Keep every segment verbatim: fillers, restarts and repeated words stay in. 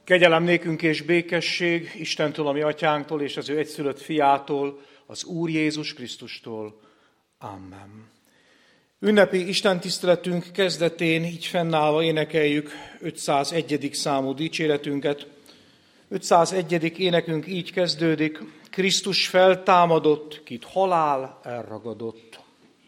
Kegyelem nékünk és békesség Istentől, a mi atyánktól, és az ő egyszülött fiától, az Úr Jézus Krisztustól. Amen. Ünnepi istentiszteletünk kezdetén így fennállva énekeljük ötszázegyedik számú dicséretünket. ötszázegyedik énekünk így kezdődik: Krisztus feltámadott, kit halál elragadott.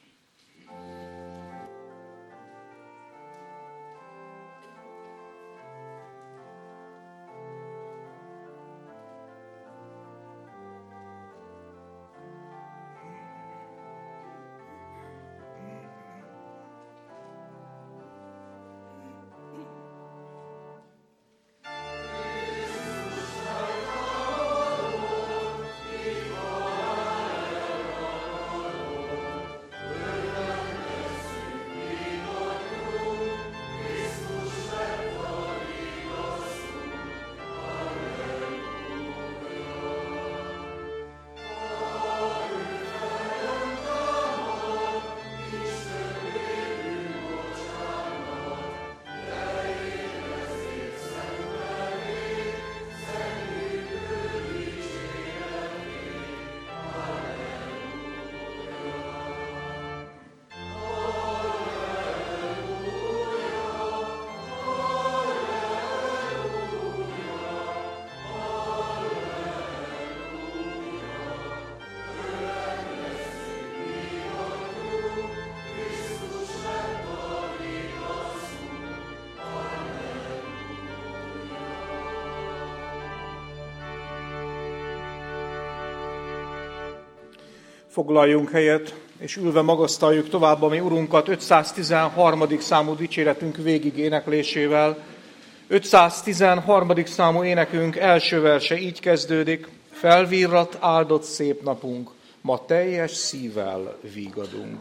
Foglaljunk helyet, és ülve magasztaljuk tovább a mi Urunkat ötszáztizenharmadik számú dicséretünk végig éneklésével. ötszáztizenharmadik számú énekünk első verse így kezdődik: Felvirrat áldott szép napunk, ma teljes szívvel vígadunk.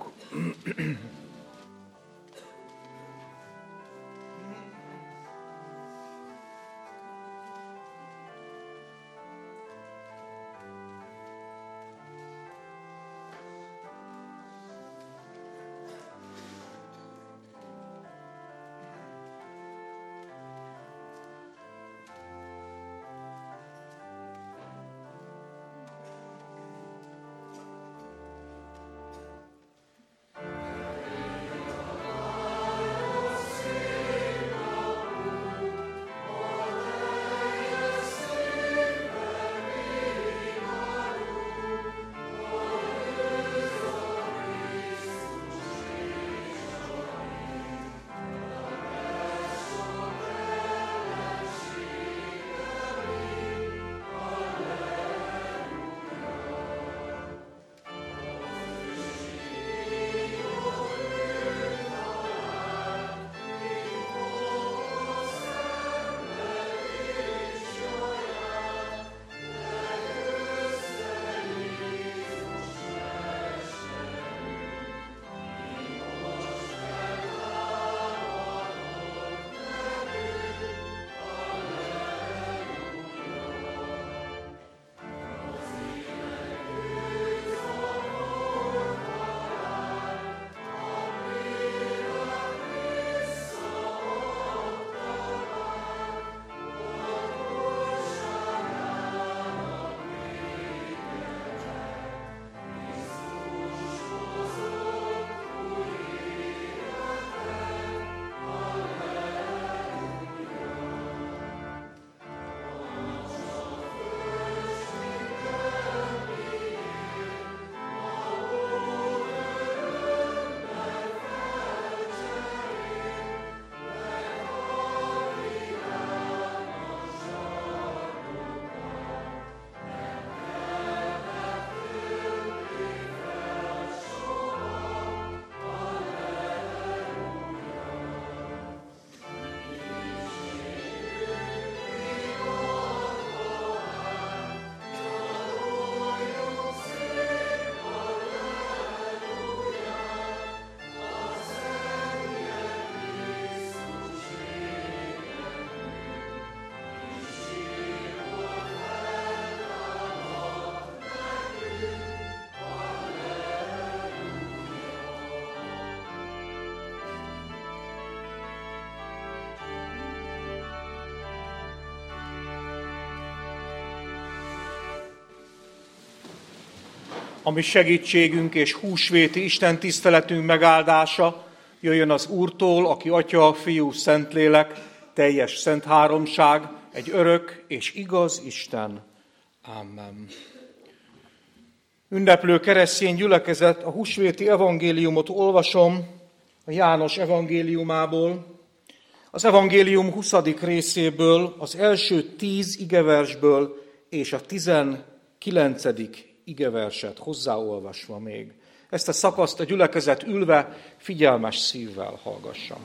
ami segítségünk és húsvéti Isten tiszteletünk megáldása jöjjön az Úrtól, aki Atya, Fiú, Szentlélek, teljes szent háromság, egy örök és igaz Isten. Amen. Ünneplő keresztény gyülekezet, a húsvéti evangéliumot olvasom a János evangéliumából, az evangélium huszadik részéből, az első tíz igeversből és a tizenkilencedik igeverset hozzáolvasva még. Ezt a szakaszt a gyülekezet ülve figyelmes szívvel hallgassam.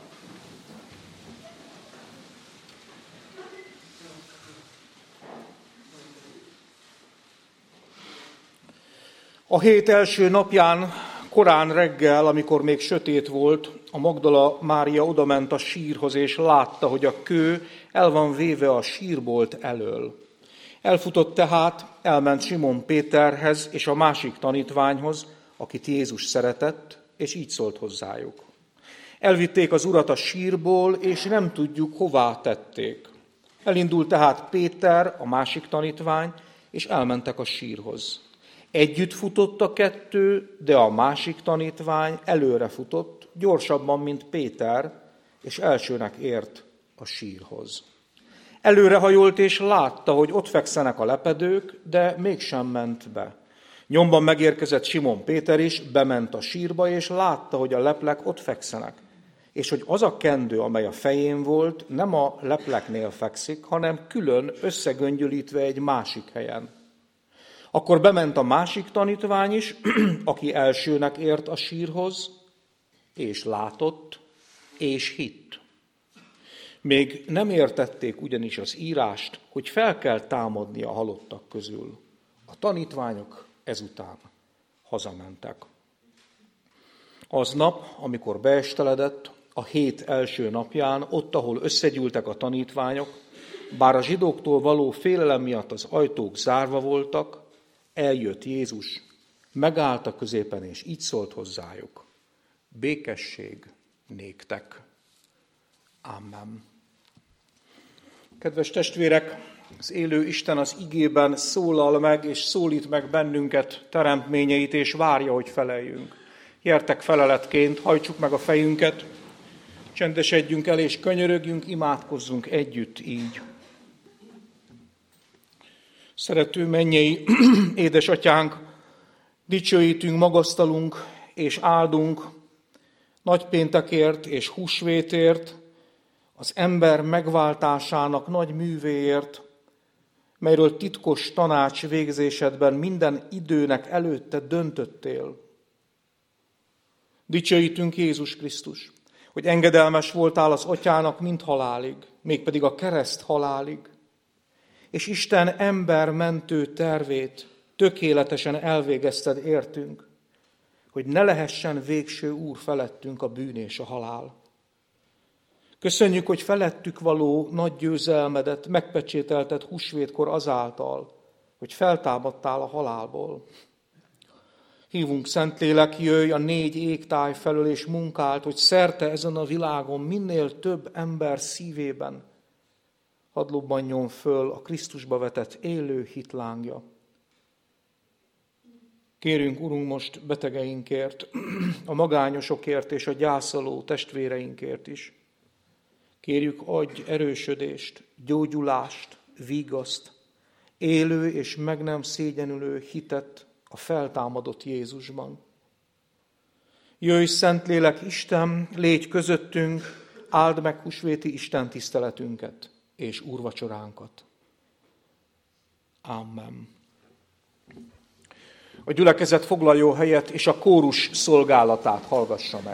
A hét első napján, korán reggel, amikor még sötét volt, a Magdala Mária odament a sírhoz, és látta, hogy a kő el van véve a sírbolt elől. Elfutott tehát, elment Simon Péterhez és a másik tanítványhoz, akit Jézus szeretett, és így szólt hozzájuk. Elvitték az urat a sírból, és nem tudjuk, hová tették. Elindult tehát Péter, a másik tanítvány, és elmentek a sírhoz. Együtt futott a kettő, de a másik tanítvány előre futott, gyorsabban, mint Péter, és elsőnek ért a sírhoz. Előrehajolt, és látta, hogy ott fekszenek a lepedők, de mégsem ment be. Nyomban megérkezett Simon Péter is, bement a sírba, és látta, hogy a leplek ott fekszenek, és hogy az a kendő, amely a fején volt, nem a lepleknél fekszik, hanem külön összegöngyölítve egy másik helyen. Akkor bement a másik tanítvány is, aki elsőnek ért a sírhoz, és látott, és hitt. Még nem értették ugyanis az írást, hogy fel kell támadni a halottak közül. A tanítványok ezután hazamentek. Aznap, amikor beesteledett, a hét első napján, ott, ahol összegyűltek a tanítványok, bár a zsidóktól való félelem miatt az ajtók zárva voltak, eljött Jézus, megállt a középen, és így szólt hozzájuk. Békesség néktek. Amen. Kedves testvérek, az élő Isten az igében szólal meg, és szólít meg bennünket, teremtményeit, és várja, hogy feleljünk. Gyertek feleletként, hajtsuk meg a fejünket, csendesedjünk el, és könyörögjünk, imádkozzunk együtt így. Szerető mennyei édesatyánk, dicsőítünk, magasztalunk és áldunk nagypéntekért és húsvétért, az ember megváltásának nagy művéért, melyről titkos tanács végzésedben minden időnek előtte döntöttél. Dicsőítünk Jézus Krisztus, hogy engedelmes voltál az atyának mind halálig, mégpedig a kereszt halálig, és Isten ember mentő tervét tökéletesen elvégezted értünk, hogy ne lehessen végső úr felettünk a bűn és a halál. Köszönjük, hogy felettük való nagy győzelmedet megpecsételted húsvétkor azáltal, hogy feltámadtál a halálból. Hívunk, Szentlélek, jöjj a négy égtáj felől, és munkált, hogy szerte ezen a világon minél több ember szívében hadd lobbanjon föl a Krisztusba vetett élő hitlángja. Kérünk, Urunk, most betegeinkért, a magányosokért és a gyászoló testvéreinkért is. Kérjük, adj erősödést, gyógyulást, vigaszt, élő és meg nem szégyenülő hitet a feltámadott Jézusban. Jöjj, Szentlélek, Isten, légy közöttünk, áld meg húsvéti Isten tiszteletünket és úrvacsoránkat. Amen. A gyülekezet foglaljon helyet, és a kórus szolgálatát hallgassa meg.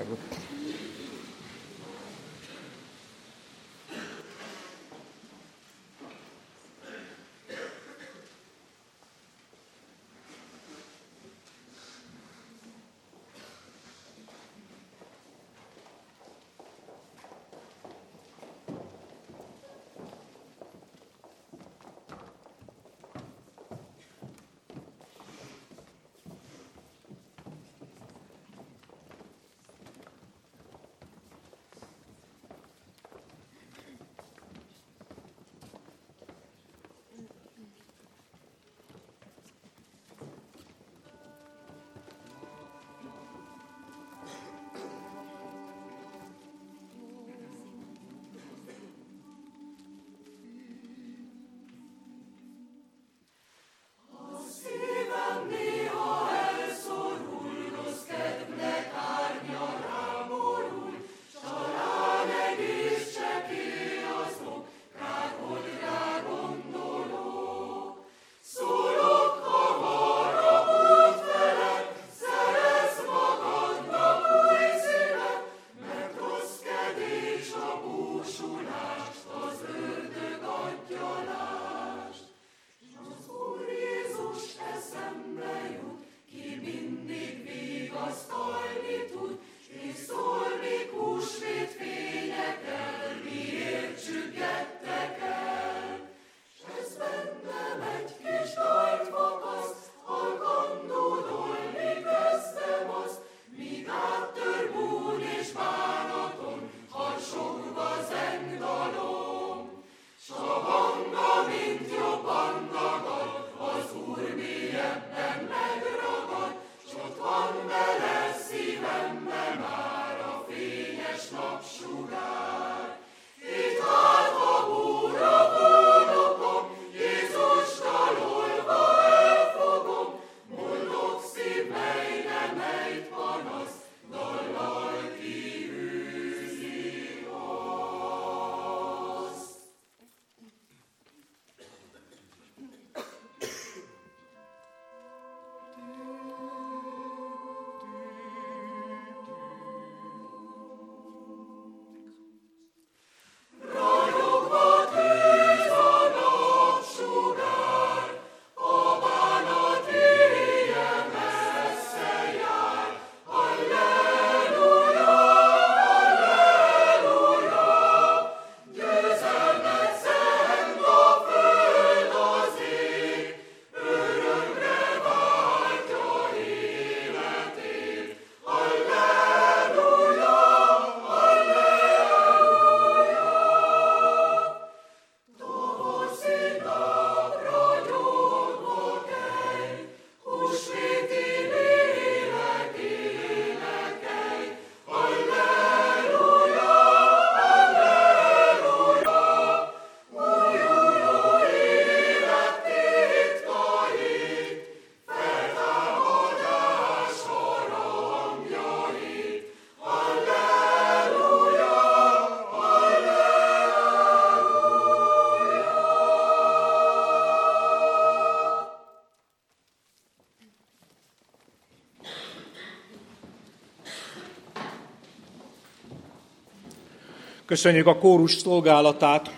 Köszönjük a kórus szolgálatát,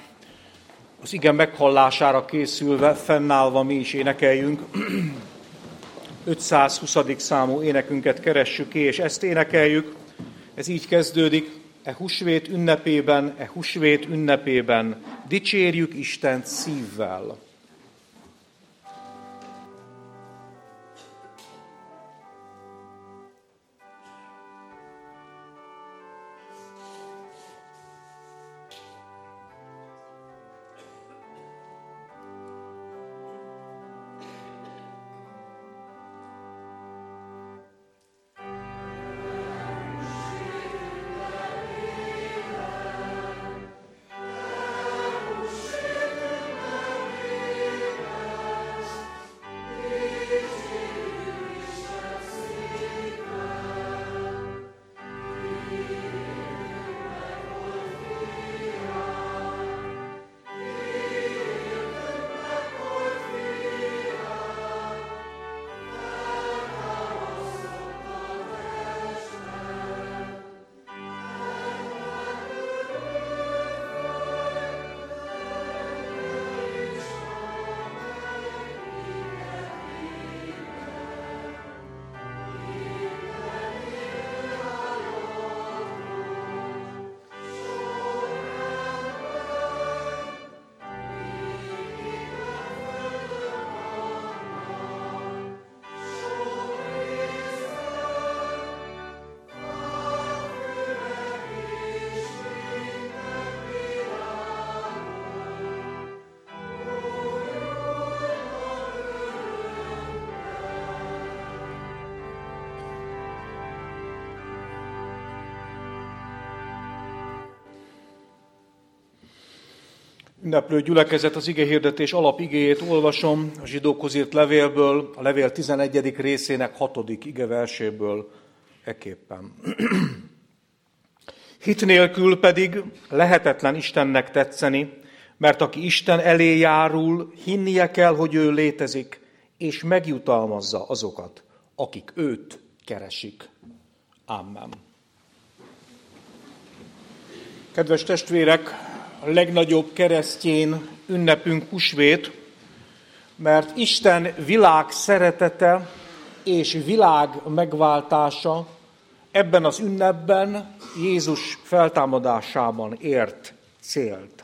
az ige meghallására készülve, fennállva mi is énekeljünk. ötszázhuszadik számú énekünket keressük ki, és ezt énekeljük. Ez így kezdődik: e húsvét ünnepében, e húsvét ünnepében dicsérjük Istent szívvel. Ünneplő gyülekezet, az igehirdetés alapigéjét olvasom a zsidókhoz írt levélből, a levél tizenegyedik részének hatodik igeverséből ekképpen. Hit nélkül pedig lehetetlen Istennek tetszeni, mert aki Isten elé járul, hinnie kell, hogy ő létezik, és megjutalmazza azokat, akik őt keresik. Amen. Kedves testvérek, a legnagyobb keresztjén ünnepünk húsvét, mert Isten világ szeretete és világ megváltása ebben az ünnepben Jézus feltámadásában ért célt.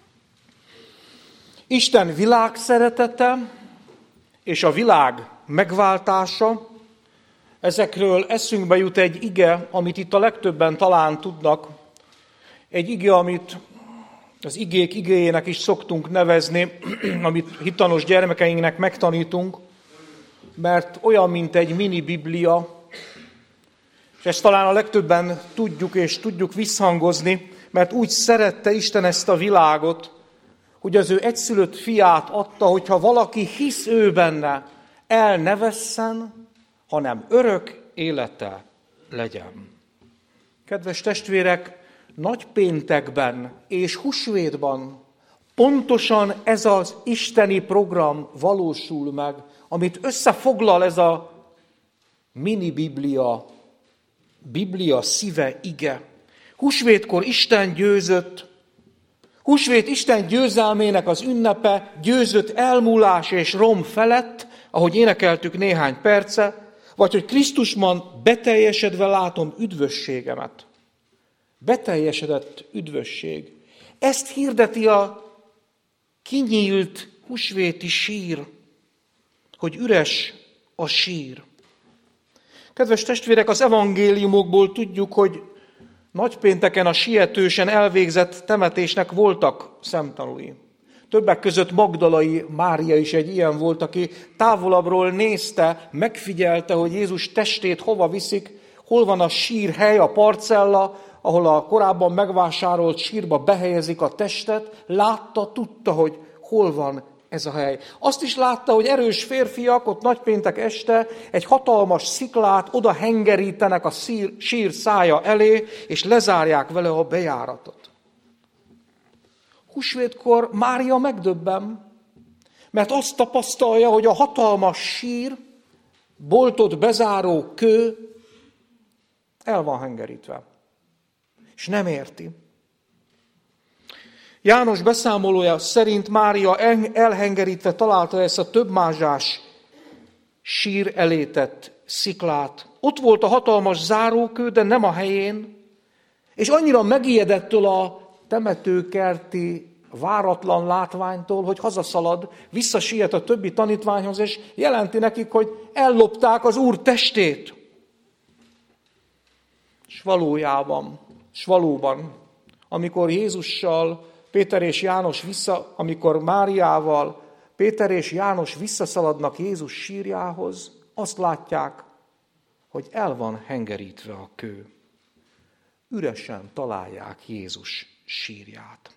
Isten világ szeretete és a világ megváltása, ezekről eszünkbe jut egy ige, amit itt a legtöbben talán tudnak, egy ige, amit az igék igéjének is szoktunk nevezni, amit hitanos gyermekeinknek megtanítunk, mert olyan, mint egy mini biblia, és ezt talán a legtöbben tudjuk és tudjuk visszhangozni, mert úgy szerette Isten ezt a világot, hogy az ő egyszülött fiát adta, hogyha valaki hisz ő benne, el ne vesszen, hanem örök élete legyen. Kedves testvérek, nagypéntekben és húsvétban pontosan ez az isteni program valósul meg, amit összefoglal ez a mini biblia, Biblia szíve, ige. Húsvétkor Isten győzött, húsvét Isten győzelmének az ünnepe, győzött elmúlás és rom felett, ahogy énekeltük néhány perce, vagy hogy Krisztusban beteljesedve látom üdvösségemet. Beteljesedett üdvösség. Ezt hirdeti a kinyílt húsvéti sír, hogy üres a sír. Kedves testvérek, az evangéliumokból tudjuk, hogy nagypénteken a sietősen elvégzett temetésnek voltak szemtanúi. Többek között Magdalai Mária is egy ilyen volt, aki távolabbról nézte, megfigyelte, hogy Jézus testét hova viszik, hol van a sírhely, a parcella, ahol a korábban megvásárolt sírba behelyezik a testet, látta, tudta, hogy hol van ez a hely. Azt is látta, hogy erős férfiak ott nagypéntek este egy hatalmas sziklát oda hengerítenek a szír, sír szája elé, és lezárják vele a bejáratot. Húsvétkor Mária megdöbben, mert azt tapasztalja, hogy a hatalmas sír, boltot bezáró kő el van hengerítve. És nem érti. János beszámolója szerint Mária elhengerítve találta ezt a több mázsás sír elé tett sziklát. Ott volt a hatalmas zárókő, de nem a helyén, és annyira megijedettől a temetőkerti váratlan látványtól, hogy hazaszalad, visszasiet a többi tanítványhoz, és jelenti nekik, hogy ellopták az Úr testét. És valójában, és valóban, amikor Jézussal Péter és János vissza, amikor Máriával Péter és János visszaszaladnak Jézus sírjához, azt látják, hogy el van hengerítve a kő. Üresen találják Jézus sírját.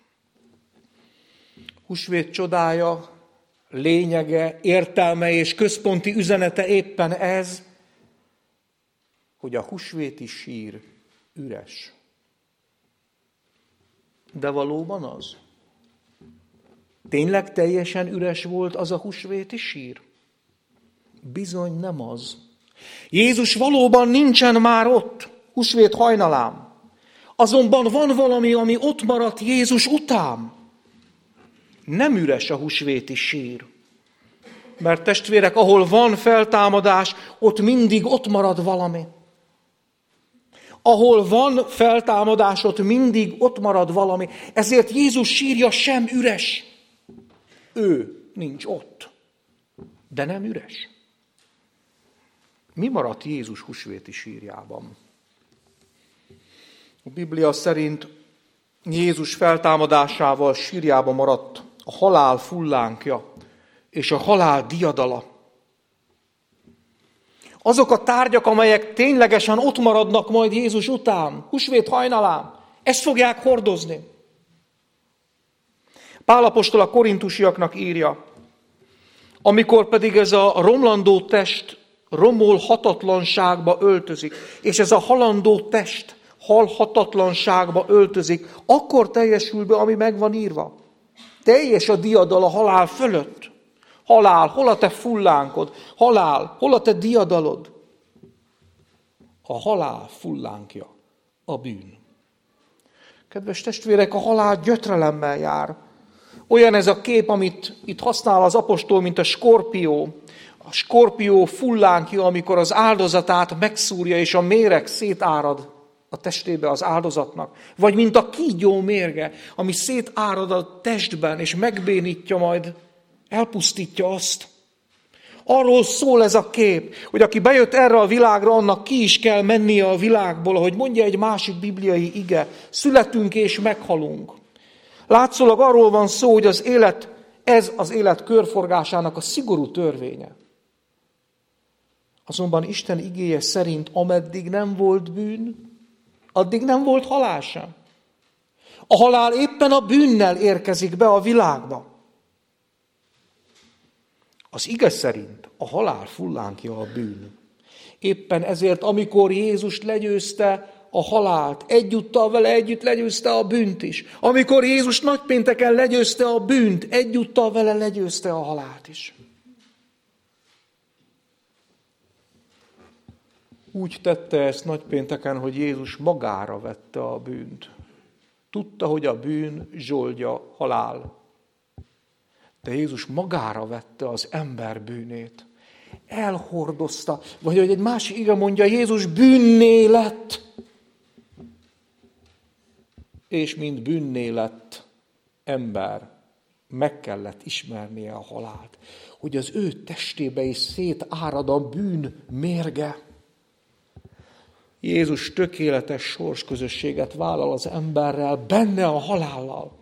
Húsvét csodája, lényege, értelme és központi üzenete éppen ez, hogy a húsvéti sír üres. De valóban az? Tényleg teljesen üres volt az a húsvéti sír? Bizony nem az. Jézus valóban nincsen már ott, húsvét hajnalán. Azonban van valami, ami ott maradt Jézus után. Nem üres a húsvéti sír. Mert testvérek, ahol van feltámadás, ott mindig ott marad valami. Ahol van feltámadás, ott mindig ott marad valami. Ezért Jézus sírja sem üres. Ő nincs ott, de nem üres. Mi maradt Jézus húsvéti sírjában? A Biblia szerint Jézus feltámadásával sírjában maradt a halál fullánkja és a halál diadala. Azok a tárgyak, amelyek ténylegesen ott maradnak majd Jézus után, húsvét hajnalán, ezt fogják hordozni. Pál apostol a korintusiaknak írja, amikor pedig ez a romlandó test romolhatatlanságba öltözik, és ez a halandó test halhatatlanságba öltözik, akkor teljesül be, ami meg van írva. Teljes a diadal a halál fölött. Halál, hol a te fullánkod? Halál, hol a te diadalod? A halál fullánkja a bűn. Kedves testvérek, a halál gyötrelemmel jár. Olyan ez a kép, amit itt használ az apostol, mint a skorpió. A skorpió fullánkja, amikor az áldozatát megszúrja, és a méreg szétárad a testébe az áldozatnak. Vagy mint a kígyó mérge, ami szétárad a testben, és megbénítja majd, elpusztítja azt. Arról szól ez a kép, hogy aki bejött erre a világra, annak ki is kell mennie a világból, ahogy mondja egy másik bibliai ige, születünk és meghalunk. Látszólag arról van szó, hogy az élet, ez az élet körforgásának a szigorú törvénye. Azonban Isten igéje szerint, ameddig nem volt bűn, addig nem volt halál sem. A halál éppen a bűnnel érkezik be a világba. Az ige szerint a halál fullánkja a bűn. Éppen ezért, amikor Jézus legyőzte a halált, egyúttal vele együtt legyőzte a bűnt is. Amikor Jézus nagypénteken legyőzte a bűnt, egyúttal vele legyőzte a halált is. Úgy tette ezt nagypénteken, hogy Jézus magára vette a bűnt. Tudta, hogy a bűn zsoldja halál. De Jézus magára vette az ember bűnét. Elhordozta. Vagy hogy egy másik ige mondja, Jézus bűnné lett. És mint bűnné lett ember, meg kellett ismernie a halált. Hogy az ő testébe is szétárad a bűn mérge. Jézus tökéletes sorsközösséget vállal az emberrel, benne a halállal.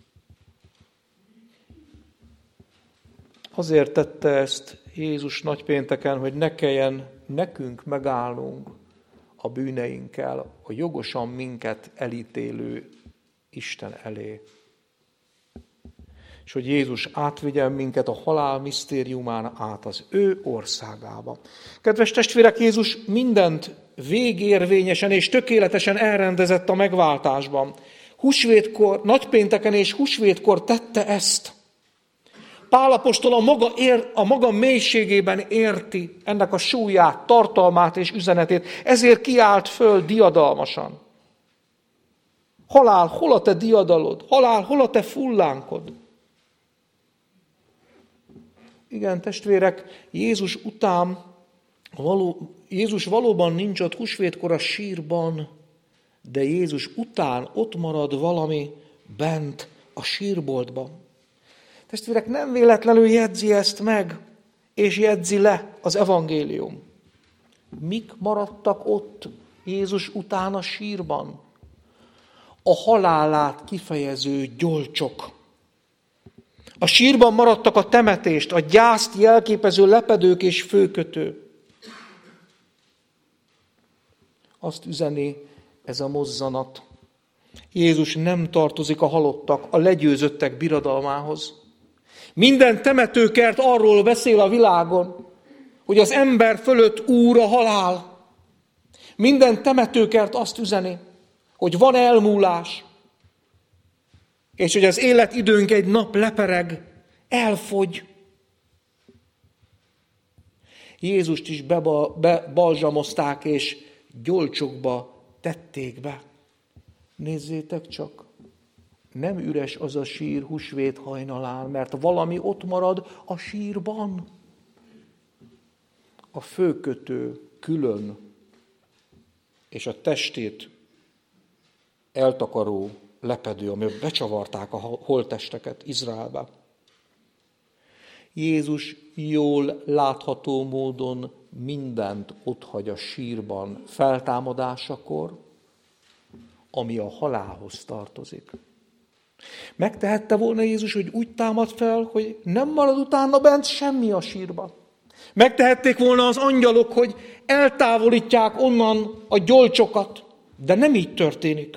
Azért tette ezt Jézus nagypénteken, hogy ne kelljen nekünk megállnunk a bűneinkkel, a jogosan minket elítélő Isten elé. És hogy Jézus átvigyen minket a halál misztériumán át az ő országába. Kedves testvérek, Jézus mindent végérvényesen és tökéletesen elrendezett a megváltásban. Húsvétkor, nagypénteken és húsvétkor tette ezt. Pál apostol a maga, ér, a maga mélységében érti ennek a súlyát, tartalmát és üzenetét, ezért kiállt föl diadalmasan. Halál, hol a te diadalod? Halál, hol a te fullánkod? Igen, testvérek, Jézus után, való, Jézus valóban nincs ott húsvétkor a sírban, de Jézus után ott marad valami bent a sírboltban. Testvérek, nem véletlenül jegyzi ezt meg, és jegyzi le az evangélium. Mik maradtak ott Jézus után a sírban? A halálát kifejező gyolcsok. A sírban maradtak a temetést, a gyászt jelképező lepedők és főkötő. Azt üzeni ez a mozzanat. Jézus nem tartozik a halottak, a legyőzöttek birodalmához. Minden temetőkert arról beszél a világon, hogy az ember fölött úr a halál. Minden temetőkert azt üzeni, hogy van elmúlás, és hogy az életidőnk egy nap lepereg, elfogy. Jézust is bebalzsamozták, és gyolcsokba tették be. Nézzétek csak, nem üres az a sír húsvét hajnalán, mert valami ott marad a sírban. A főkötő külön, és a testét eltakaró lepedő, amiben becsavarták a holttesteket Izraelbe. Jézus jól látható módon mindent otthagy a sírban feltámadásakor, ami a halálhoz tartozik. Megtehette volna Jézus, hogy úgy támad fel, hogy nem marad utána bent semmi a sírban. Megtehették volna az angyalok, hogy eltávolítják onnan a gyolcsokat, de nem így történik.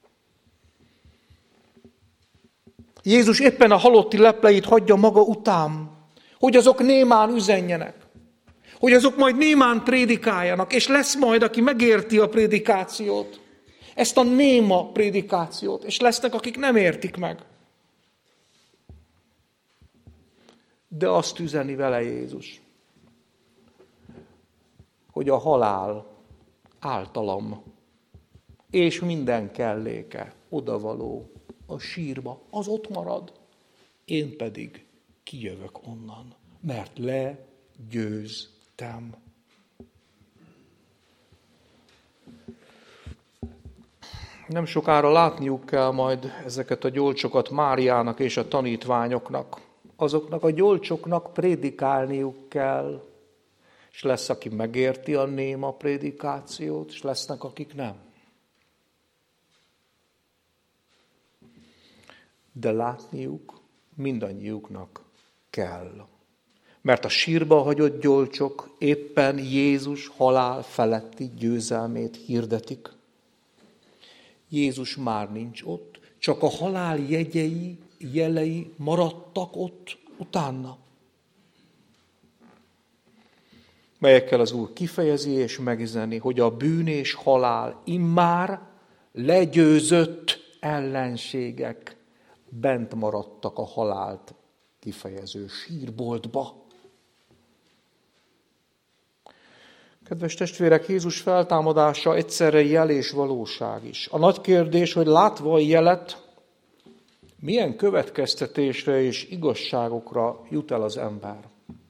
Jézus éppen a halotti lepleit hagyja maga után, hogy azok némán üzenjenek, hogy azok majd némán prédikáljanak, és lesz majd, aki megérti a prédikációt, ezt a néma prédikációt, és lesznek, akik nem értik meg. De azt üzeni vele Jézus, hogy a halál általam, és minden kelléke odavaló a sírba, az ott marad, én pedig kijövök onnan, mert legyőztem. Nem sokára látniuk kell majd ezeket a gyolcsokat Máriának és a tanítványoknak. Azoknak a gyolcsoknak prédikálniuk kell, és lesz, aki megérti a néma prédikációt, és lesznek, akik nem. de látniuk mindannyiuknak kell. Mert a sírba hagyott gyolcsok éppen Jézus halál feletti győzelmét hirdetik. Jézus már nincs ott, csak a halál jegyei, jelei maradtak ott utána, melyekkel az Úr kifejezi és megüzeni, hogy a bűn és halál immár legyőzött ellenségek bent maradtak a halált kifejező sírboltba. Kedves testvérek, Jézus feltámadása egyszerre jel és valóság is. A nagy kérdés, hogy látva a jelet, milyen következtetésre és igazságokra jut el az ember.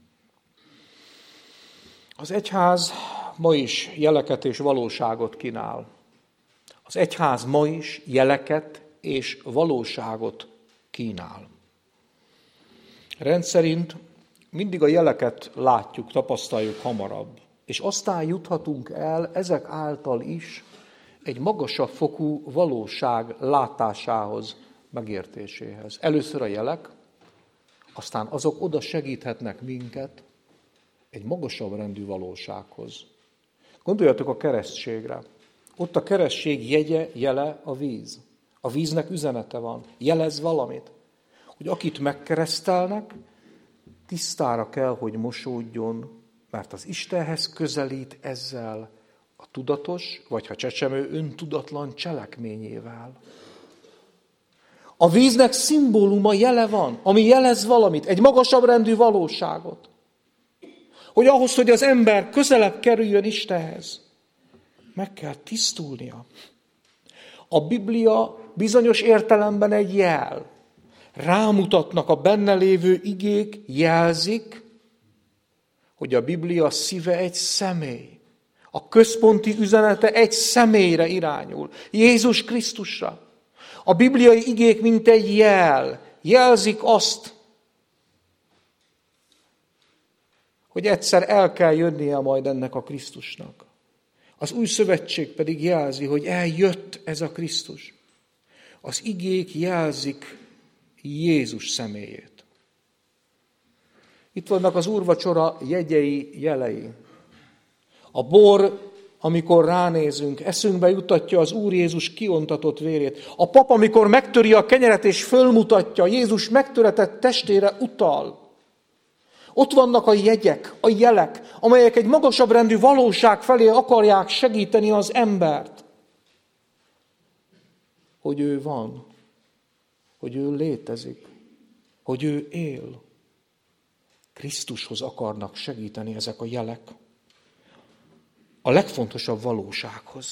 Az egyház ma is jeleket és valóságot kínál. Az egyház ma is jeleket és valóságot kínál. Rendszerint mindig a jeleket látjuk, tapasztaljuk hamarabb, és aztán juthatunk el ezek által is egy magasabb fokú valóság látásához, megértéséhez. Először a jelek, aztán azok oda segíthetnek minket egy magasabb rendű valósághoz. Gondoljatok a keresztségre. Ott a keresztség jegye, jele a víz. A víznek üzenete van, jelez valamit. Hogy akit megkeresztelnek, tisztára kell, hogy mosódjon, mert az Istenhez közelít ezzel a tudatos, vagy ha csecsemő, öntudatlan cselekményével. A víznek szimbóluma, jele van, ami jelez valamit, egy magasabb rendű valóságot. Hogy ahhoz, hogy az ember közelebb kerüljön Istenhez, meg kell tisztulnia. A Biblia bizonyos értelemben egy jel. Rámutatnak a benne lévő igék, jelzik, hogy a Biblia szíve egy személy. A központi üzenete egy személyre irányul. Jézus Krisztusra. A bibliai igék mint egy jel. Jelzik azt, hogy egyszer el kell jönnie majd ennek a Krisztusnak. Az új szövetség pedig jelzi, hogy eljött ez a Krisztus. Az igék jelzik Jézus személyét. Itt vannak az úrvacsora jegyei, jelei. A bor, amikor ránézünk, eszünkbe jutatja az Úr Jézus kiontatott vérét. A pap, amikor megtöri a kenyeret és fölmutatja, Jézus megtöretett testére utal. Ott vannak a jegyek, a jelek, amelyek egy magasabb rendű valóság felé akarják segíteni az embert. Hogy ő van, hogy ő létezik, hogy ő él. Krisztushoz akarnak segíteni ezek a jelek. A legfontosabb valósághoz.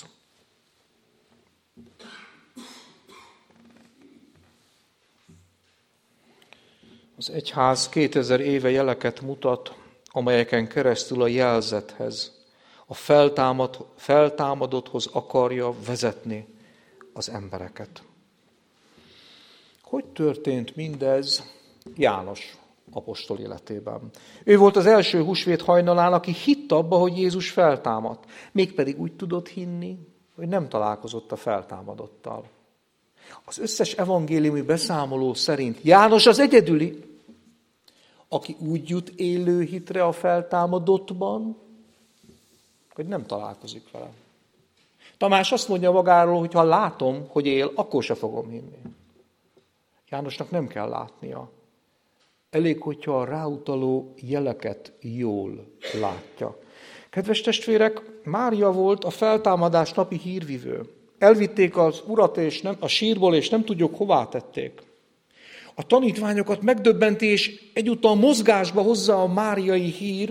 Az egyház kétezer éve jeleket mutat, amelyeken keresztül a jelzethez, a feltámad, feltámadotthoz akarja vezetni az embereket. Hogy történt mindez János apostol életében? Ő volt az első húsvét hajnalán, aki hitt abba, hogy Jézus feltámadt. Mégpedig úgy tudott hinni, hogy nem találkozott a feltámadottal. Az összes evangéliumi beszámoló szerint János az egyedüli, aki úgy jut élő hitre a feltámadottban, hogy nem találkozik vele. Tamás azt mondja magáról, hogy ha látom, hogy él, akkor se fogom hinni. Jánosnak nem kell látnia. Elég, hogyha a ráutaló jeleket jól látja. Kedves testvérek, Mária volt a feltámadás napi hírvivő. Elvitték az urat és nem, a sírból, és nem tudjuk, hová tették. A tanítványokat megdöbbenti, és egyúttal mozgásba hozza a máriai hír.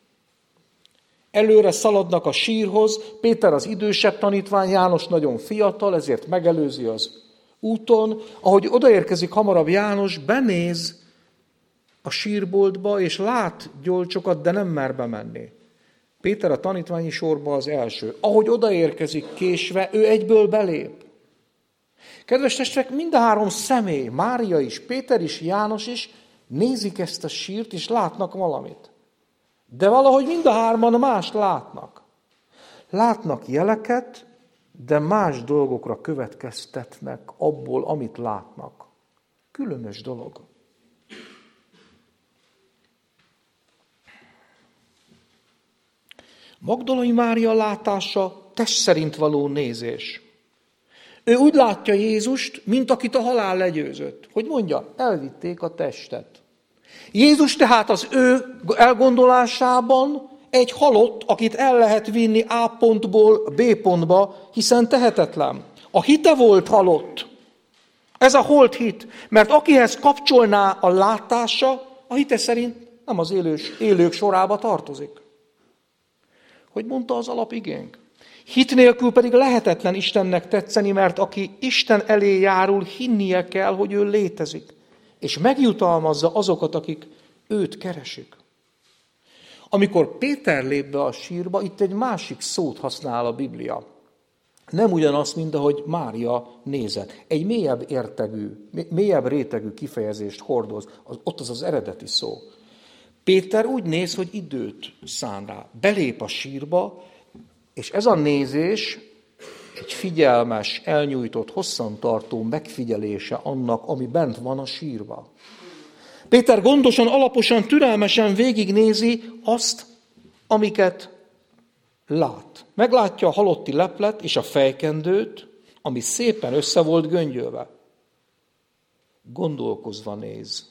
Előre szaladnak a sírhoz, Péter az idősebb tanítvány, János nagyon fiatal, ezért megelőzi az úton. Ahogy odaérkezik hamarabb János, benéz a sírboltba, és lát gyolcsokat, de nem mer bemenni. Péter a tanítványi sorba az első. Ahogy odaérkezik késve, ő egyből belép. Kedves testvérek, mind a három személy, Mária is, Péter is, János is nézik ezt a sírt, és látnak valamit. De valahogy mind a hárman mást látnak. Látnak jeleket, de más dolgokra következtetnek abból, amit látnak. különös dolog. Magdolai Mária látása test szerint való nézés. Ő úgy látja Jézust, mint akit a halál legyőzött. Hogy mondja, elvitték a testet. Jézus tehát az ő elgondolásában egy halott, akit el lehet vinni A pontból B pontba, hiszen tehetetlen. A hite volt halott. Ez a holt hit, mert akihez kapcsolná a látása, a hite szerint nem az élős, élők sorába tartozik. Hogy mondta az alapigénk? Hit nélkül pedig lehetetlen Istennek tetszeni, mert aki Isten elé járul, hinnie kell, hogy ő létezik, és megjutalmazza azokat, akik őt keresik. Amikor Péter lép be a sírba, itt egy másik szót használ a Biblia. Nem ugyanaz, mint ahogy Mária nézett. Egy mélyebb értegű, mélyebb rétegű kifejezést hordoz. Ott az az eredeti szó. Péter úgy néz, hogy időt szán rá. Belép a sírba, és ez a nézés egy figyelmes, elnyújtott, hosszantartó megfigyelése annak, ami bent van a sírba. Péter gondosan, alaposan, türelmesen végignézi azt, amiket lát. Meglátja a halotti leplet és a fejkendőt, ami szépen össze volt göngyölve. Gondolkozva néz.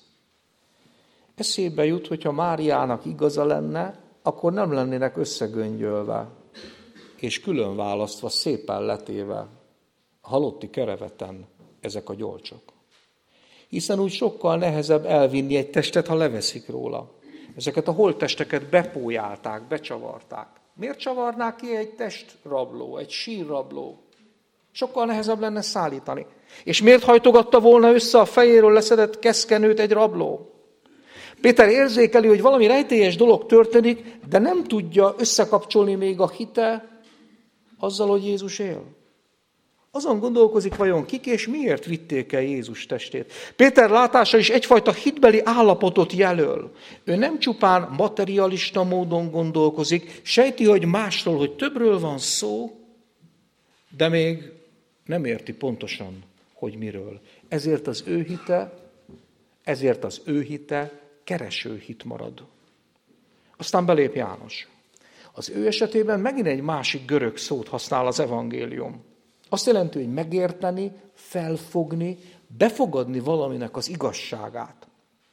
Eszébe jut, hogyha Máriának igaza lenne, akkor nem lennének összegöngyölve, és külön választva, szépen letéve a halotti kereveten ezek a gyolcsok. Hiszen úgy sokkal nehezebb elvinni egy testet, ha leveszik róla. Ezeket a holttesteket bepójálták, becsavarták. Miért csavarnák ki egy testrabló, egy sírrabló? Sokkal nehezebb lenne szállítani. És miért hajtogatta volna össze a fejéről leszedett keszkenőt egy rabló? Péter érzékeli, hogy valami rejtélyes dolog történik, de nem tudja összekapcsolni még a hite azzal, hogy Jézus él. Azon gondolkozik, vajon kik és miért vitték el Jézus testét. Péter látása is egyfajta hitbeli állapotot jelöl. Ő nem csupán materialista módon gondolkozik, sejti, hogy másról, hogy többről van szó, de még nem érti pontosan, hogy miről. Ezért az ő hite, ezért az ő hite kereső hit marad. Aztán belép János. Az ő esetében megint egy másik görög szót használ az evangélium. Azt jelenti, hogy megérteni, felfogni, befogadni valaminek az igazságát.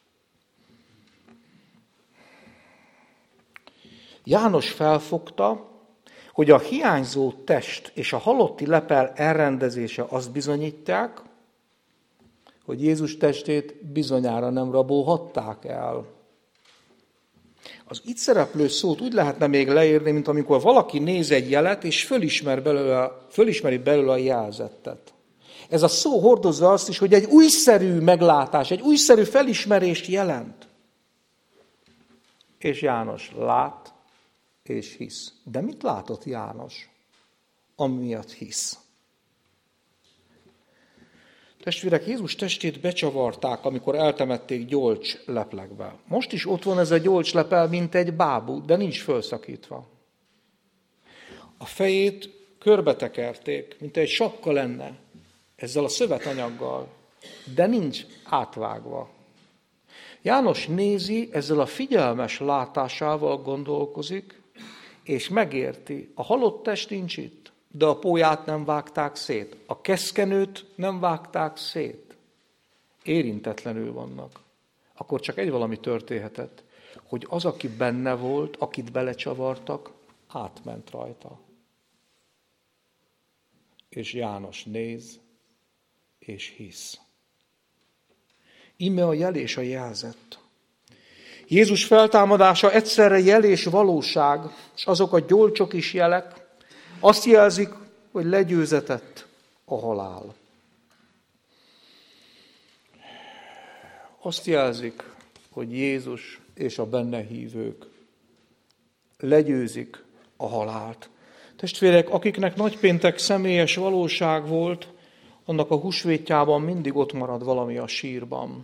János felfogta, hogy a hiányzó test és a halotti lepel elrendezése azt bizonyítják, hogy Jézus testét bizonyára nem rabolhatták el. Az itt szereplő szót úgy lehetne még leírni, mint amikor valaki néz egy jelet, és fölismer belőle, fölismeri belőle a jelzettet. Ez a szó hordozza azt is, hogy egy újszerű meglátás, egy újszerű felismerést jelent. És János lát és hisz. De mit látott János, ami miatt hisz? Testvérek, Jézus testét becsavarták, amikor eltemették gyolcs leplekbe. Most is ott van ez a gyolcs lepel, mint egy bábú, de nincs fölszakítva. A fejét körbetekerték, mint egy sapka lenne, ezzel a szövetanyaggal, de nincs átvágva. János nézi, ezzel a figyelmes látásával gondolkozik, és megérti, a halott test nincs itt. De a pólyát nem vágták szét, a keszkenőt nem vágták szét. Érintetlenül vannak. Akkor csak egy valami történhetett, hogy az, aki benne volt, akit belecsavartak, átment rajta. És János néz, és hisz. Íme a jel és a jelzett. Jézus feltámadása egyszerre jel és valóság, és azok a gyolcsok is jelek, azt jelzik, hogy legyőzetett a halál. Azt jelzik, hogy Jézus és a benne hívők legyőzik a halált. Testvérek, akiknek nagypéntek személyes valóság volt, annak a húsvétjában mindig ott marad valami a sírban.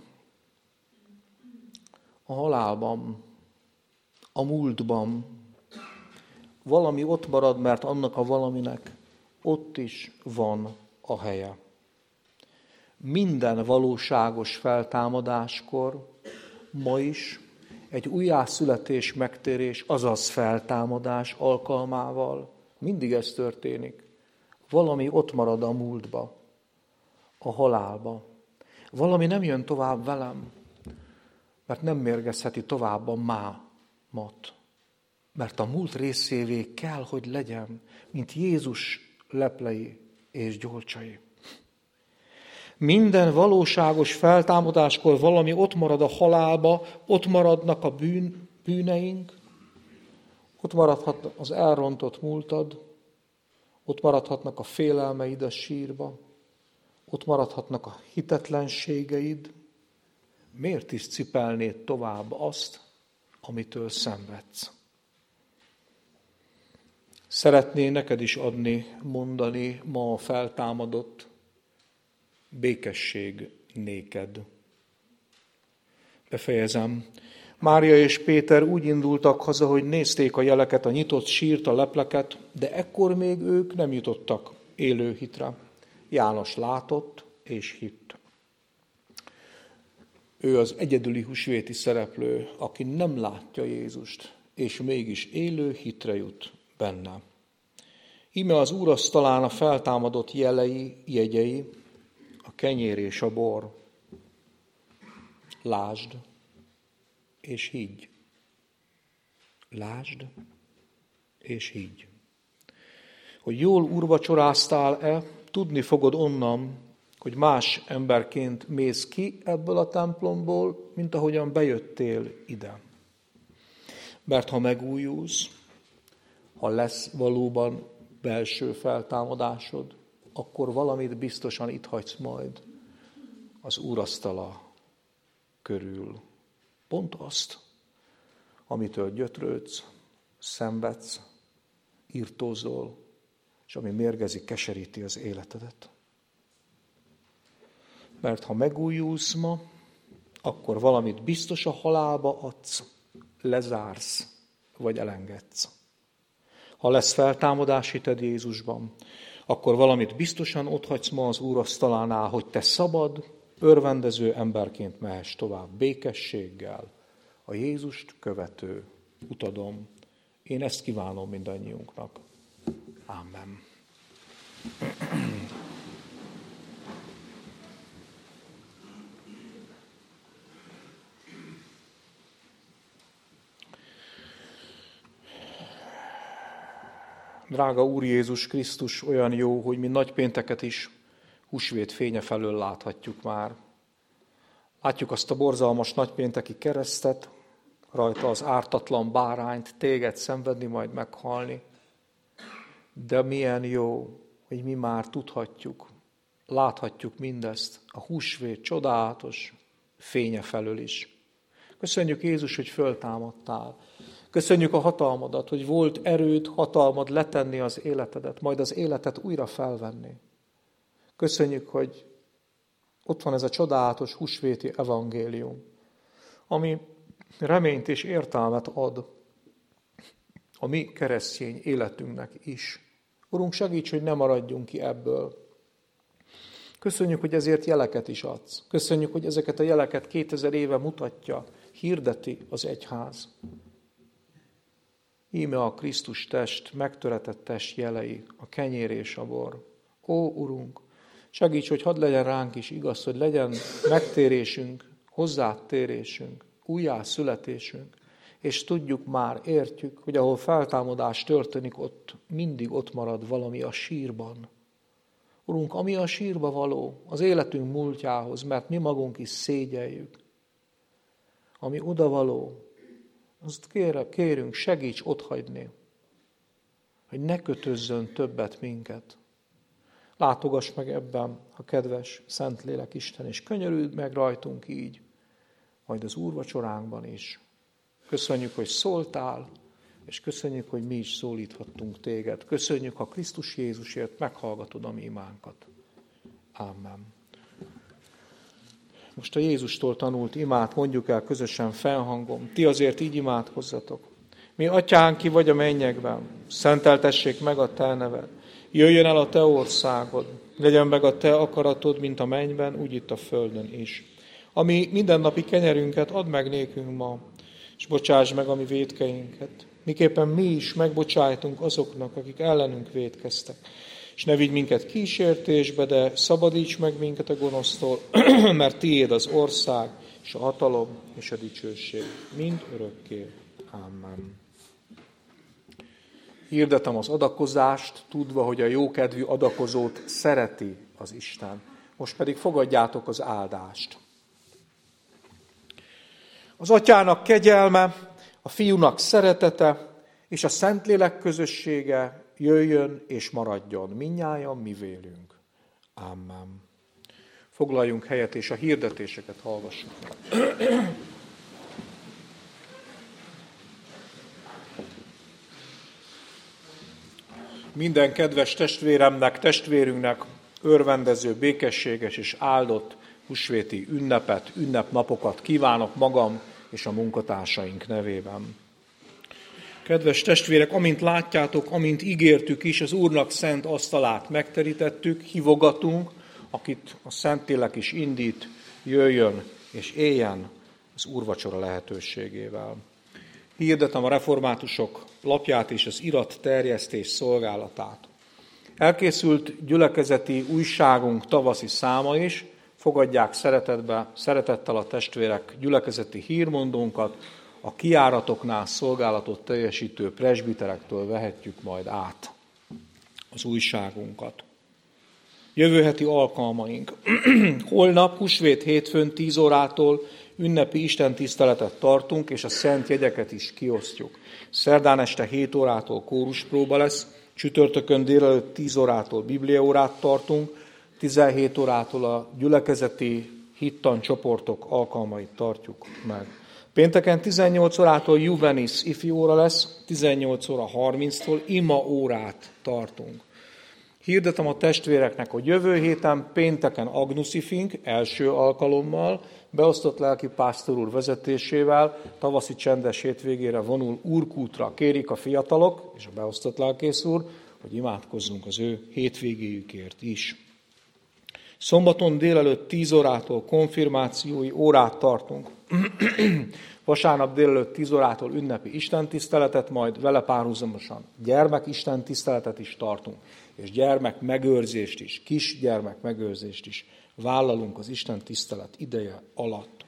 A halálban, a múltban. Valami ott marad, mert annak a valaminek ott is van a helye. minden valóságos feltámadáskor, ma is egy újjászületés, megtérés, azaz feltámadás alkalmával mindig ez történik. Valami ott marad a múltba, a halálba. Valami nem jön tovább velem, mert nem mérgezheti tovább a mámat. Mert a múlt részévé kell, hogy legyen, mint Jézus leplei és gyolcsai. Minden valóságos feltámadáskor valami ott marad a halálba, ott maradnak a bűn, bűneink, ott maradhat az elrontott múltad, ott maradhatnak a félelmeid a sírba, ott maradhatnak a hitetlenségeid. Miért is cipelnéd tovább azt, amitől szenvedsz? Szeretné neked is adni, mondani ma a feltámadott, békesség néked. Befejezem. Mária és Péter úgy indultak haza, hogy nézték a jeleket, a nyitott sírt, a lepleket, de ekkor még ők nem jutottak élő hitre. János látott és hitt. Ő az egyedüli húsvéti szereplő, aki nem látja Jézust, és mégis élő hitre jut benne. Íme az úrasztalán a feltámadott jelei, jegyei, a kenyér és a bor. Lásd és higgy. Lásd és higgy. Hogy jól úrvacsoráztál-e, tudni fogod onnan, hogy más emberként mész ki ebből a templomból, mint ahogyan bejöttél ide. Mert ha megújulsz, ha lesz valóban belső feltámadásod, akkor valamit biztosan itt hagysz majd az úrasztala körül. Pont azt, amitől gyötrődsz, szenvedsz, irtózol, és ami mérgezi, keseríti az életedet. Mert ha megújulsz ma, akkor valamit biztos a halálba adsz, lezársz, vagy elengedsz. Ha lesz feltámadás hited Jézusban, akkor valamit biztosan otthagysz ma az úrasztalánál, hogy te szabad, örvendező emberként mehess tovább békességgel, a Jézust követő utadon. Én ezt kívánom mindannyiunknak. Amen. Drága Úr Jézus Krisztus, olyan jó, hogy mi nagypénteket is húsvét fénye felől láthatjuk már. Látjuk azt a borzalmas nagypénteki keresztet, rajta az ártatlan bárányt, téged szenvedni, majd meghalni. De milyen jó, hogy mi már tudhatjuk, láthatjuk mindezt a húsvét csodálatos fénye felől is. Köszönjük Jézus, hogy föltámadtál. Köszönjük a hatalmadat, hogy volt erőd, hatalmad letenni az életedet, majd az életet újra felvenni. Köszönjük, hogy ott van ez a csodálatos húsvéti evangélium, ami reményt és értelmet ad a mi keresztény életünknek is. Urunk, segíts, hogy ne maradjunk ki ebből. Köszönjük, hogy ezért jeleket is adsz. Köszönjük, hogy ezeket a jeleket kétezer éve mutatja, hirdeti az egyház. Íme a Krisztus test, megtöretett test jelei, a kenyér és a bor. Ó, Urunk, segíts, hogy hadd legyen ránk is igaz, hogy legyen megtérésünk, hozzád térésünk, újjászületésünk, és tudjuk már, értjük, hogy ahol feltámadás történik, ott mindig ott marad valami a sírban. Urunk, ami a sírba való, az életünk múltjához, mert mi magunk is szégyeljük, ami odavaló, azt kér, kérünk, segíts otthagyni, hogy ne kötözzön többet minket. Látogass meg ebben a kedves Szentlélek Isten, és könyörülj meg rajtunk így, majd az úrvacsoránkban is. Köszönjük, hogy szóltál, és köszönjük, hogy mi is szólíthattunk téged. Köszönjük, ha Krisztus Jézusért meghallgatod a mi imánkat. Amen. Most a Jézustól tanult imát mondjuk el közösen felhangom. Ti azért így imádkozzatok. Mi atyánk, ki vagy a mennyekben, szenteltessék meg a te neved. Jöjjön el a te országod. Legyen meg a te akaratod, mint a mennyben, úgy itt a földön is. Ami mindennapi kenyerünket add meg nékünk ma, és bocsáss meg a mi vétkeinket. Miképpen mi is megbocsájtunk azoknak, akik ellenünk vétkeztek. És ne vigy minket kísértésbe, de szabadíts meg minket a gonosztól, mert tiéd az ország, és a hatalom, és a dicsőség, mind örökké. Amen. Hirdetem az adakozást, tudva, hogy a jókedvű adakozót szereti az Isten. Most pedig fogadjátok az áldást. Az Atyának kegyelme, a Fiúnak szeretete, és a Szentlélek közössége jöjjön és maradjon mindnyájan mi vélünk. Amen. Foglaljunk helyet, és a hirdetéseket hallgassuk meg. Minden kedves testvéremnek, testvérünknek örvendező, békességes és áldott húsvéti ünnepet, ünnepnapokat kívánok magam és a munkatársaink nevében. Kedves testvérek, amint látjátok, amint ígértük is, az Úrnak szent asztalát megterítettük, hívogatunk, akit a Szentlélek is indít, jöjjön és éljen az úrvacsora lehetőségével. Hirdetem a reformátusok lapját és az irat terjesztés szolgálatát. Elkészült gyülekezeti újságunk tavaszi száma is, fogadják szeretetbe, szeretettel a testvérek gyülekezeti hírmondónkat, a kijáratoknál szolgálatot teljesítő presbiterektől vehetjük majd át az újságunkat. Jövő heti alkalmaink. Holnap, húsvét hétfőn tíz órától ünnepi istentiszteletet tartunk, és a szent jegyeket is kiosztjuk. Szerdán este hét órától kóruspróba lesz, csütörtökön délelőtt tíz órától bibliaórát tartunk, tizenhét órától a gyülekezeti hittan csoportok alkalmait tartjuk meg. Pénteken tizennyolc órától Juvenis ifjú óra lesz, tizennyolc óra harminctól ima órát tartunk. Hirdetem a testvéreknek, hogy jövő héten pénteken Agnus Ifink első alkalommal, beosztott lelkipásztor úr vezetésével tavaszi csendes hétvégére vonul Úrkútra. Kérik a fiatalok és a beosztott lelkész úr, hogy imádkozzunk az ő hétvégéjükért is. Szombaton délelőtt tíz órától konfirmációi órát tartunk. Vasárnap délelőtt tíz órától ünnepi istentiszteletet, majd vele párhuzamosan gyermek istentiszteletet is tartunk, és gyermek megőrzést is, kisgyermek megőrzést is vállalunk az istentisztelet ideje alatt.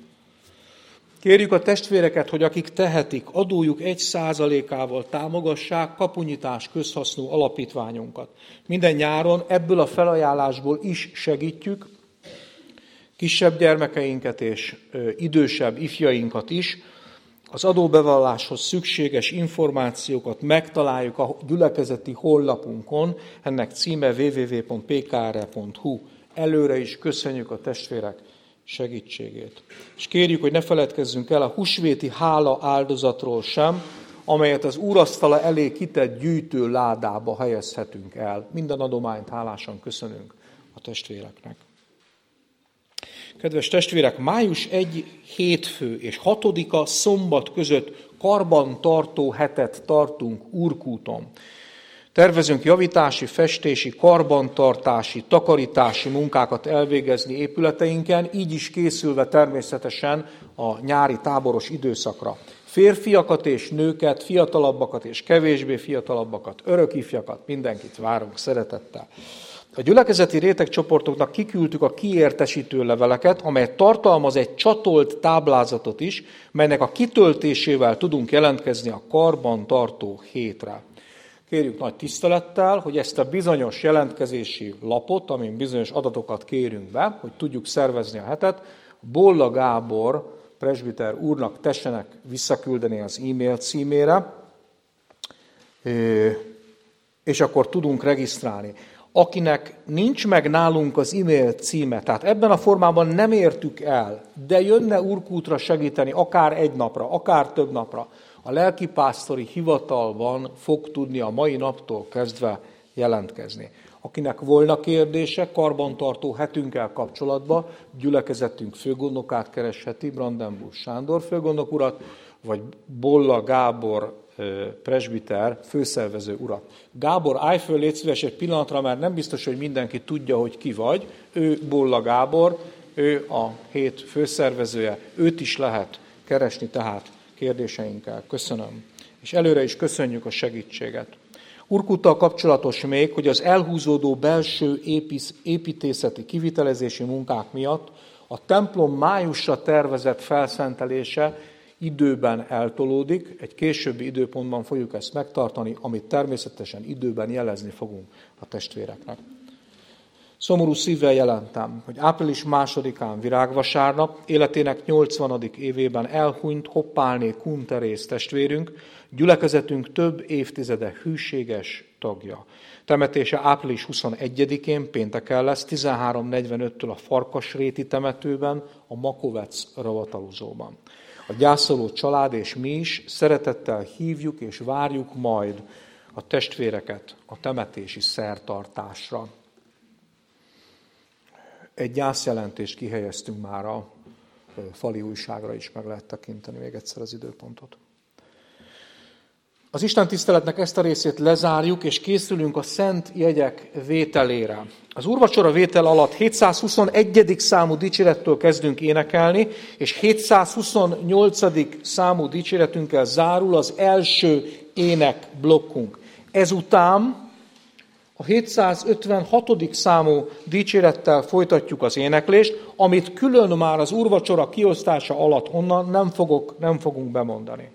Kérjük a testvéreket, hogy akik tehetik, adójuk egy százalékával támogassák kapunyitás közhasznú alapítványunkat. Minden nyáron ebből a felajánlásból is segítjük kisebb gyermekeinket és ö, idősebb ifjainkat is. Az adóbevalláshoz szükséges információkat megtaláljuk a gyülekezeti honlapunkon, ennek címe double-u double-u double-u pont p k r pont h u. Előre is köszönjük a testvérek segítségét. És kérjük, hogy ne feledkezzünk el a húsvéti hála áldozatról sem, amelyet az úrasztala elé kitett gyűjtő ládába helyezhetünk el. Minden adományt hálásan köszönünk a testvéreknek. Kedves testvérek, május elseje hétfő és hatodika szombat között karbantartó hetet tartunk Úrkúton. Tervezünk javítási, festési, karbantartási, takarítási munkákat elvégezni épületeinken, így is készülve természetesen a nyári táboros időszakra. Férfiakat és nőket, fiatalabbakat és kevésbé fiatalabbakat, örökifjakat, mindenkit várunk szeretettel. A gyülekezeti rétegcsoportoknak kiküldtük a kiértesítő leveleket, amely tartalmaz egy csatolt táblázatot is, melynek a kitöltésével tudunk jelentkezni a karbantartó hétre. Kérjük nagy tisztelettel, hogy ezt a bizonyos jelentkezési lapot, amin bizonyos adatokat kérünk be, hogy tudjuk szervezni a hetet, Bolla Gábor presbiter úrnak tessenek visszaküldeni az e-mail címére, és akkor tudunk regisztrálni. Akinek nincs meg nálunk az e-mail címe, tehát ebben a formában nem értük el, de jönne Úrkútra segíteni akár egy napra, akár több napra, a lelkipásztori hivatalban fog tudni a mai naptól kezdve jelentkezni. Akinek volna kérdése karbantartó hetünkkel kapcsolatban, gyülekezetünk főgondnokát keresheti, Brandenburg Sándor főgondnok urat, vagy Bolla Gábor presbiter, főszervező urat. Gábor, állj föl, légy szíves egy pillanatra, mert nem biztos, hogy mindenki tudja, hogy ki vagy. Ő Bolla Gábor, ő a hét főszervezője, őt is lehet keresni tehát kérdéseinkkel. Köszönöm. És előre is köszönjük a segítséget. Urkuttal kapcsolatos még, hogy az elhúzódó belső építészeti kivitelezési munkák miatt a templom májusra tervezett felszentelése időben eltolódik, egy későbbi időpontban fogjuk ezt megtartani, amit természetesen időben jelezni fogunk a testvéreknek. Szomorú szívvel jelentem, hogy április másodikán virágvasárnap életének nyolcvanadik évében elhunyt Hoppálné Kun Teréz testvérünk, gyülekezetünk több évtizede hűséges tagja. Temetése április huszonegyedikén pénteken lesz, tizenhárom negyvenöttől a Farkasréti temetőben, a Makovec ravatalozóban. A gyászoló család és mi is szeretettel hívjuk és várjuk majd a testvéreket a temetési szertartásra. Egy gyászjelentést kihelyeztünk már a fali újságra is, meg lehet tekinteni még egyszer az időpontot. Az istentiszteletnek ezt a részét lezárjuk, és készülünk a szent jegyek vételére. Az úrvacsora vétel alatt hétszázhuszonegyedik számú dicsérettől kezdünk énekelni, és hétszázhuszonnyolcadik számú dicséretünkkel zárul az első énekblokkunk. Ezután a hétszázötvenhatodik számú dicsérettel folytatjuk az éneklést, amit külön már az úrvacsora kiosztása alatt onnan nem, fogok, nem fogunk bemondani.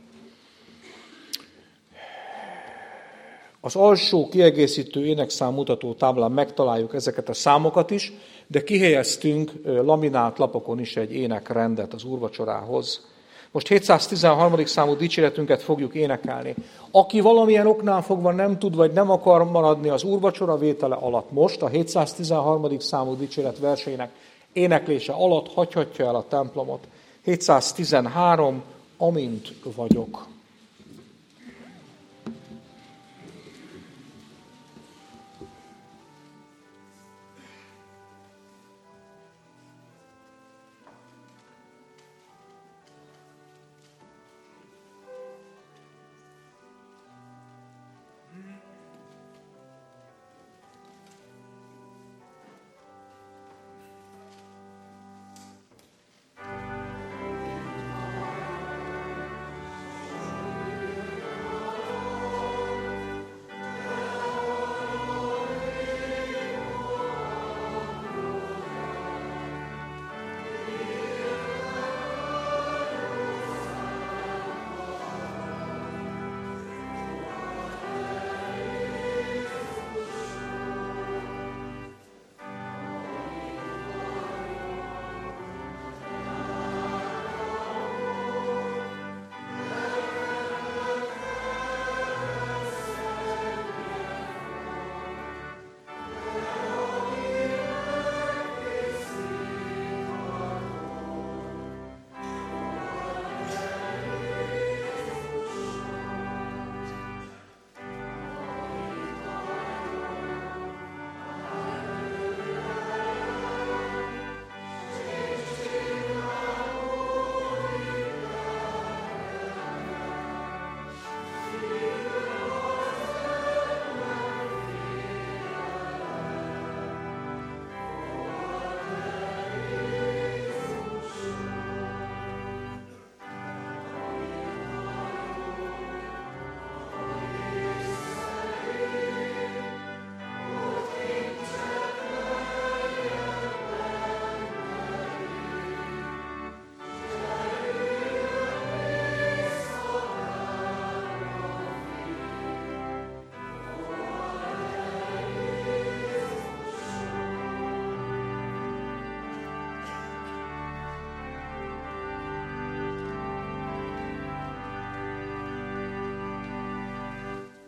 Az alsó kiegészítő énekszám mutató táblán megtaláljuk ezeket a számokat is, de kihelyeztünk laminált lapokon is egy énekrendet az úrvacsorához. Most hétszáztizenharmadik számú dicséretünket fogjuk énekelni. Aki valamilyen oknál fogva nem tud, vagy nem akar maradni az úrvacsora vétele alatt most, a hétszáztizenharmadik számú dicséret verseinek éneklése alatt hagyhatja el a templomot. hétszáztizenhárom, amint vagyok.